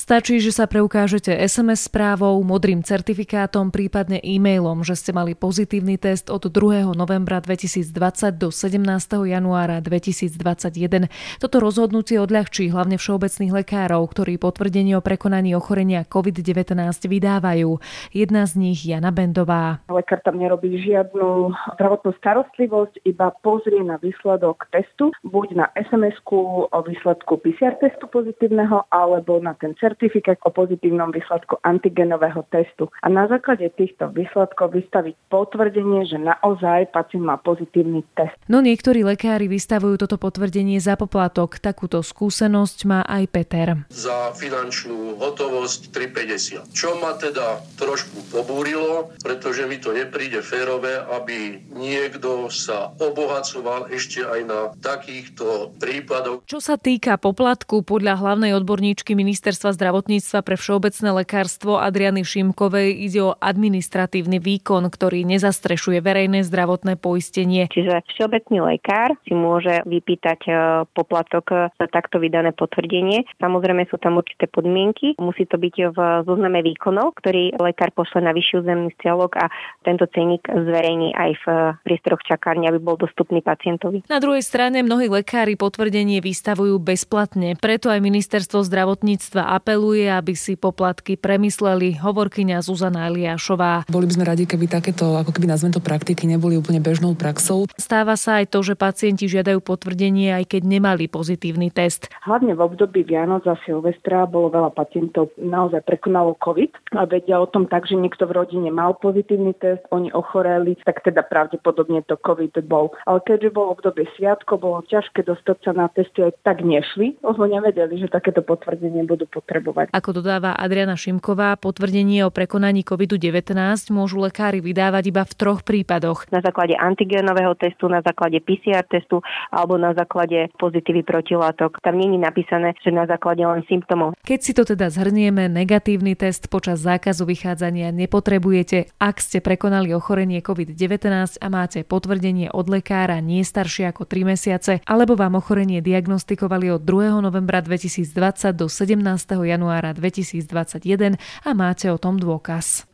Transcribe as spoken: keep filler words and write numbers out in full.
Stačí, že sa preukážete es em es správou, modrým certifikátom, prípadne e-mailom, že ste mali pozitívny test od druhého novembra dvetisícdvadsať do sedemnásteho januára dvetisícdvadsaťjeden. Toto rozhodnutie odľahčí hlavne všeobecných lekárov, ktorí potvrdenie o prekonaní ochorenia covid devätnásť vydávajú. Jedna z nich Jana Bendová. Lekár tam nerobí žiadnu zdravotnú starostlivosť, iba pozrie na výsledok testu, buď na es em esku o výsledku pé cé er testu pozitívneho, alebo na ten certifikát o pozitívnom výsledku antigenového testu. A na základe týchto výsledkov vystaviť potvrdenie, že naozaj pacient má pozitívny test. No niektorí lekári vystavujú toto potvrdenie za poplatok. Takúto skúsenosť má aj Peter. Za finančnú hotovosť tri päťdesiat. Čo ma teda trošku pobúrilo, pretože mi to nepríde férové, aby niekto sa obohacoval ešte aj na takýchto prípadoch. Čo sa týka poplatku, podľa hlavnej odborníčky Ministerstva zdravotníctva pre všeobecné lekárstvo Adriany Šimkovej ide o administratívny výkon, ktorý nezastrešuje verejné zdravotné poistenie. Čiže všeobecný lekár si môže vypýtať poplatok za takto vydané potvrdenie. Samozrejme sú tam určité podmienky. Musí to byť v zozname výkonov, ktorý lekár pošle na vyšší územný celok a tento cenník zverejní aj v priestoroch čakárne, aby bol dostupný pacientovi. Na druhej strane mnohí lekári potvrdenie vystavujú bezplatne. Preto aj Ministerstvo zdravotníctva apeluje, aby si poplatky premysleli, hovorkyňa Zuzana Eliášová. Boli by sme radi, keby takéto, ako keby nazvem to praktiky, neboli úplne bežnou praxou. Stáva sa aj to, že pacienti žiadajú potvrdenie, aj keď nemali pozitívny test. Hlavne v období Vianoc a Silvestra bolo veľa pacientov naozaj prekonalo COVID a vedia o tom tak, že niekto v rodine mal pozitívny test, oni ochoreli, tak teda pravdepodobne to COVID bol. Ale keďže bolo obdobie sviatko, bolo ťažké dostať sa na testy, aj tak nešli, lebo nevedeli, že takéto potvrdenie budú potrebovať. Ako dodáva Adriana Šimková, potvrdenie o prekonaní covid devätnásť môžu lekári vydávať iba v troch prípadoch. Na základe antigénového testu, na základe pé cé er testu alebo na základe pozitívy protilátok. Tam nie je napísané, že na základe len symptómov. Keď si to teda zhrnieme, negatívny test počas zákazu vychádzania nepotrebujete, ak ste prekonali ochorenie covid devätnásť a máte potvrdenie od lekára nie staršie ako tri mesiace, alebo vám ochorenie diagnostikovali od druhého novembra dvetisícdvadsať do sedemnásteho januára dvetisícdvadsaťjeden a máte o tom dôkaz.